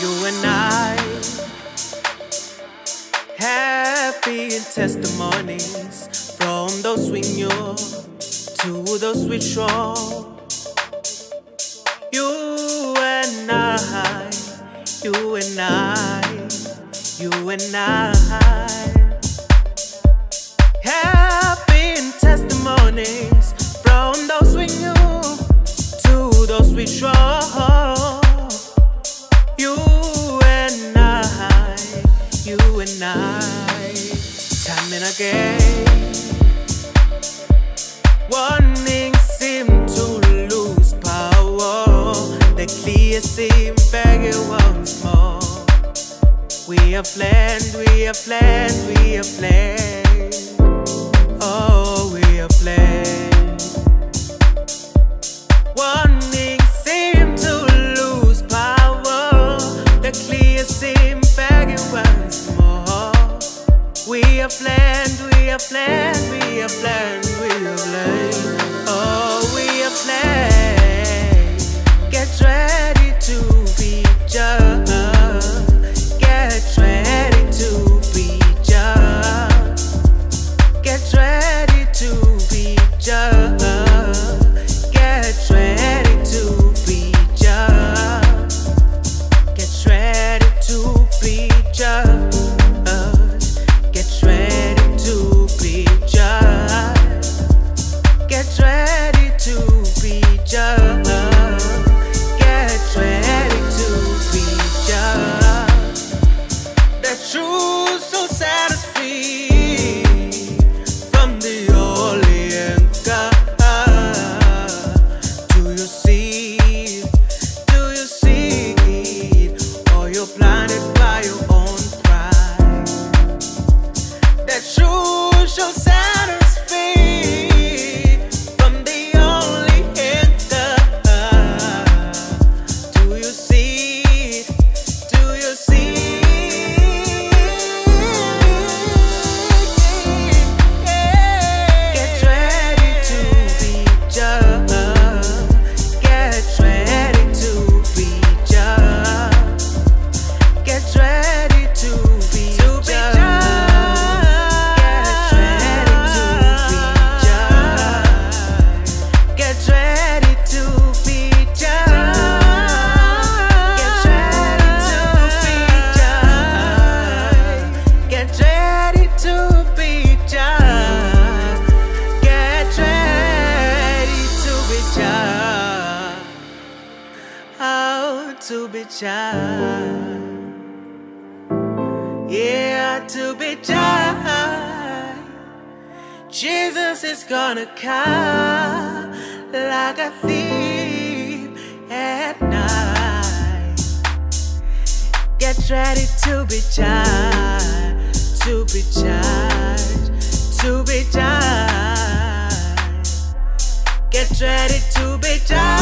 You and I happy in testimonies from those swing you to those withdraw. You and I, you and I, you and I happy in testimonies from those swing you to those withdraw. You and I, time and again, warning seem to lose power. The clear seem begging once more. We have planned, we have planned, we have planned. Oh, we have planned. Warning seem to lose power. The clear seem begging once more. We have planned, we have planned, we have planned, we have planned. Oh, we have planned. Get ready to be judged. Get ready to be judged. Get ready to be judged. Get ready to be judged. Get ready to be judged. Get ready to be judged. Get ready to be judged. Get ready to be judged. The truth so set us free from the holy anchor. Do you see it? Do you see it? Or you're blinded by your own pride? The truth shall set us free from the only anchor. Do you see it? Do you see it? Get ready to be judged. Get ready to be judged. Get ready to be judged. Get ready to be judged. Get ready to be judged. Get ready to be judged. Oh, to be judged. Yeah, to be judged. Jesus is gonna come like a thief at night. Get ready to be judged, to be judged, to be judged. Get ready to be judged.